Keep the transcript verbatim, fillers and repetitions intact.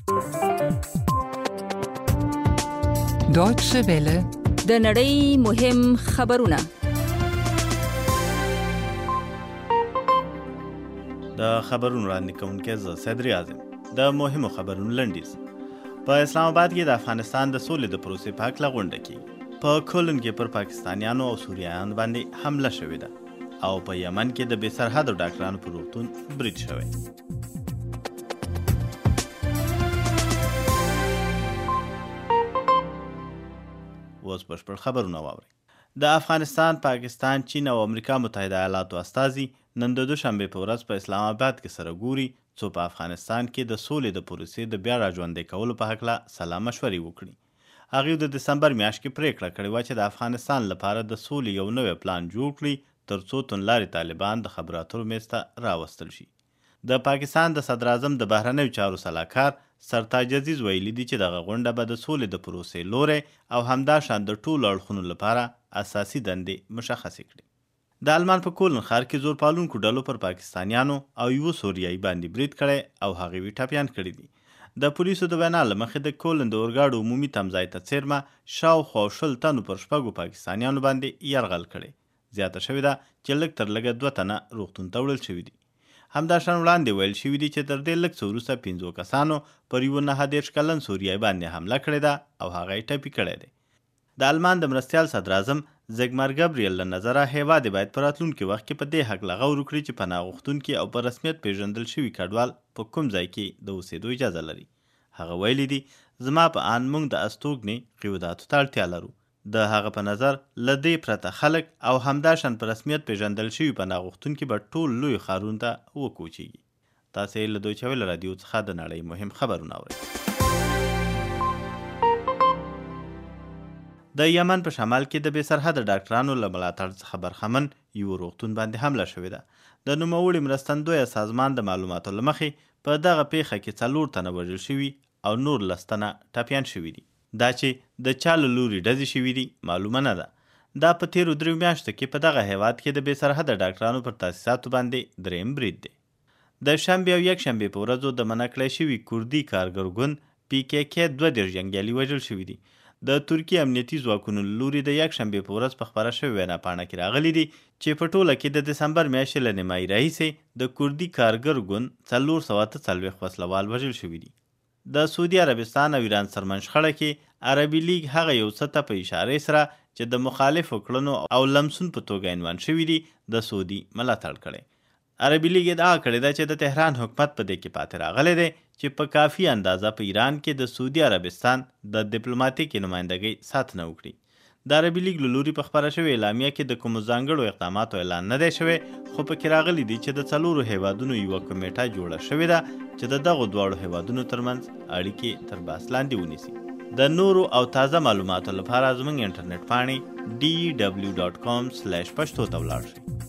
Deutsche Welle. د نړۍ مهم خبرونه. د خبرونو وړاندې کوونکی زه صدري اعظم. د مهمو خبرونو لنډیز. په اسلام آباد کې د افغانستان د سولې د پروسې په هکله غونډه کېږي. په کولن کې پر پاکستانیانو او سوریایانو باندې حمله شوې ده او په یمن کې د بې سرحدو ډاکټرانو پر روغتون برید شوی. اوس بشپړ خبرونه واورئ. د افغانستان، پاکستان، چین او امریکا متحده ایالاتو استازي نن د دوشنبې په ورځ په اسلام آباد کې سره ګوري څو په افغانستان کې د سولې د پروسې د بیا راژوندي کولو په هکله سلا مشورې وکړي. هغوی د دسمبر میاشت کې پریکړه کړې وه چې د افغانستان لپاره د سولې یو نوی پلان جوړ کړي تر څو توندلارې طالبان د خبرو اترو میز ته راوستل شي. د پاکستان د صدراعظم د بهرنیو چارو سلاکار سرتاج عزیز ویلي دي چې دغه غونډه به د سولې د پروسې لوری او همداشان د ټولو اړخونو لپاره اساسي دندې مشخصې کړي. د آلمان په کولن ښار کې زور پالونکو ډلو پر پاکستانیانو او یوه سوریایي باندې برید کړی او هغوی ټپیان کړي دي. د پولیسو د وینا له مخې د کولن د اورګاډو عمومي تمځای ته څیرمه شاوخوا شل تنو پر شپږو پاکستانیانو باندې یرغل کړی. زیاته شوې ده چې لږ تر لږه دوه تنه روغتون ته وړل شوي دي. همداشان وړاندې ویل شوي دي چې تر دې لږ څه وروسته پنځو کسانو پر یوه نهه دېرش کلن سوریایي باندې حمله کړې ده او هغه یې ټپي کړی دی. د آلمان د مرستیال صدراعظم زیګمار ګبریل له نظره هیواد باید په راتلونکي وخت کې په دې هکله غور وکړي چې پناه غوښتونکي او په رسمیت پیژندل شوي کډوال په کوم ځای کې د اوسېدو اجازه لري. هغه ویلي دي زما په آن موږ د استوګنې قیوداتو ته اړتیا لرو. د هغه په نظر له دې پرته خلک او همداشان په رسمیت پیژندل شوي پناه غوښتونکي به ټول لوی ښارونو ته وکوچېږي. تاسې له دویچه ویله رادیو څخه د نړۍ مهم خبرونه اورئ. د یمن په شمال کې د بې سرحده ډاکټرانو له ملاتړ څخه برخمن یوه روغتون باندې حمله شوې ده. د نوموړي مرستندویه سازمان د معلوماتو له مخې په دغه پیښه کې څلور تنه وژل شوي او نور لس تنه ټپیان شوي دي. دا چې د چا له لوري ډزې شوي دي معلومه نه ده. دا په تیرو دریو میاشتو کې په دغه هیواد کې د بې سرحده ډاکټرانو پر تاسیساتو باندې دریم برید دی. د شنبې او یکشنبې په ورځو د منع کړی شوي کوردي کارګر ګوند پی کې کې دوه دېرش جنګیالي وژل شوي دي. د ترکیې امنیتي ځواکونو له لوري د یکشنبې په ورځ په خپره شوې وینا پاڼه کې راغلي دي چې په ټوله کې د دسمبر میاشتې له نیمایي راهیسې د کوردي کارګر ګوند څلور سوه اته څلوېښت وسلوال وژل شوي دي. د سعودي عربستان او ایران سرمن شخړه کې عربي لیگ هغه یو څه ته په اشارې سره چې د مخالفو کړنو او لمسون په توګه عنوان شوي دي د سعودي ملاتړ کړی. عربي لیگ ادعا کړې ده چې د تهران حکومت په دې کې پاتې راغلی دی چې په کافي اندازه په ایران کې د سعودي عربستان د ډیپلوماتیکي نمایندګۍ ساتنه وکړي. د عربي لیگ له لوري په خپره شوې اعلامیه کې د کومو ځانګړو اقداماتو اعلان نه دی شوی، خو پکې راغلي دي چې د څلورو هیوادونو یوه کمیټه جوړه شوې ده چې د دغو دواړو هیوادونو ترمنځ اړیکې تر بحث لاندې ونیسي. د نورو او تازه معلوماتو لپاره زموږ انټرنیټ پاڼې ډي ډبلیو ډاټ کام سلیش پښتو ته ولاړ شئ.